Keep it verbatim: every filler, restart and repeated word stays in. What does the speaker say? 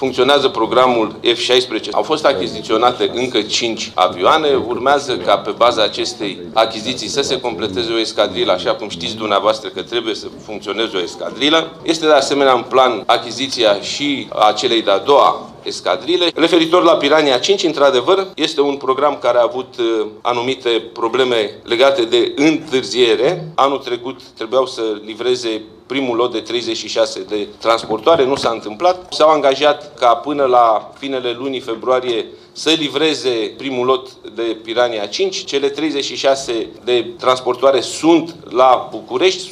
funcționează programul F șaisprezece. Au fost achiziționate încă cinci avioane. Urmează ca pe baza acestei achiziții să se completeze o escadrilă, așa cum știți dumneavoastră că trebuie să funcționeze o escadrilă. Este de asemenea în plan achiziția și a celei de-a doua escadrile. Referitor la Piranha cinci, într-adevăr, este un program care a avut uh, anumite probleme legate de întârziere. Anul trecut trebuiau să livreze primul lot de treizeci și șase de transportoare, nu s-a întâmplat. S-au angajat ca până la finele lunii februarie să livreze primul lot de Piranha cinci. Cele treizeci și șase de transportoare sunt la București.